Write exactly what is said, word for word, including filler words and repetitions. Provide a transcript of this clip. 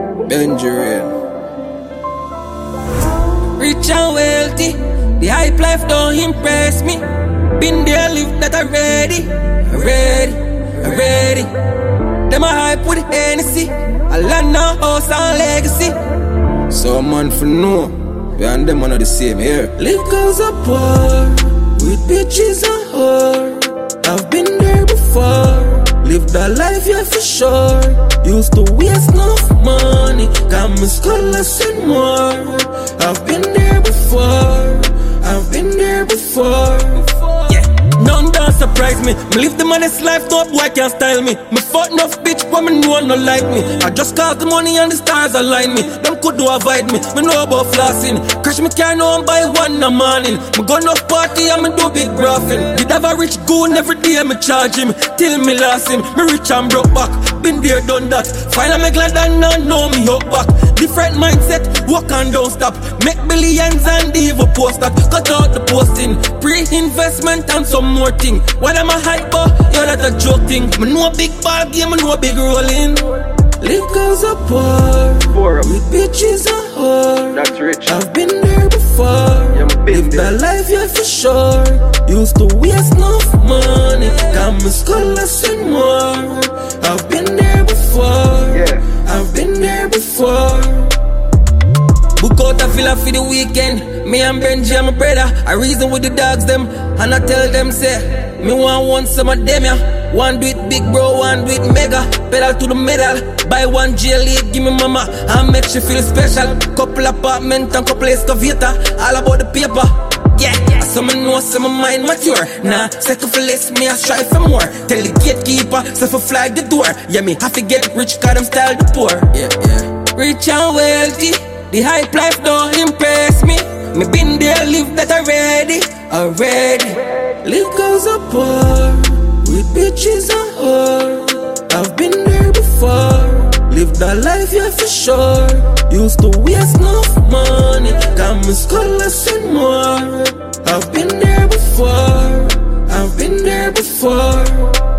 Benjamin. Rich and wealthy, the hype life don't impress me. Been there, live that already, already, already. Them a hype with Hennessy, a land, a house and legacy. So man for know, we and them are not the same here. Liquors are poor, with bitches and whore. I've been there before. Live that life, yeah, for sure. Used to waste enough money, got me scholars and more. I've been there before, I've been there before. Yeah, none don't surprise me. Me live the modest life, no boy can style me. Me fuck enough bitch, but me no one no like me. I just cause the money and the stars align me. Them could do avoid me, me know about flossing. Crash me car now and buy one in the morning. Me go enough party and me do big graphing. Did have a rich goon every day me charge him. Till me lost him, me rich and broke back. Been there, done that. Finally me glad and now know me up back. Different mindset, work and don't stop. Make billions and even post that. Cut out the posting, pre-investment and some more thing. What am I hype for? Yo, that a joke thing. Me know a big ball game, me know a big rolling. Liquors are poor, Poor. with bitches and whore. That's rich. I've been there before. Yeah, I'm been Live there. that life, yeah, for sure. Used to waste enough money, got me scholars and more. I've been there before. Yeah. I've been there before. Book out a villa for the weekend. Me and Benji and my brother, I reason with the dogs them. And I tell them say, me want one some of them ya. One do it big bro, one do it mega. Pedal to the metal, buy one J L A, give me mama, and make she feel special. Couple apartment and couple excavator, all about the paper. Yeah, some know, some mind mature. Nah, second for less, me I strive for more. Tell the gatekeeper, so for flag the door. Yeah, me have to get rich, cause them style the poor. Yeah, yeah. Rich and wealthy, the hype life don't impress me. Me been there, live that already, already. Liquors are poor, with bitches and whore. I've been there before. Live that life, yeah, for sure. Used to waste enough money, got me scholars and more. I've been there before, I've been there before.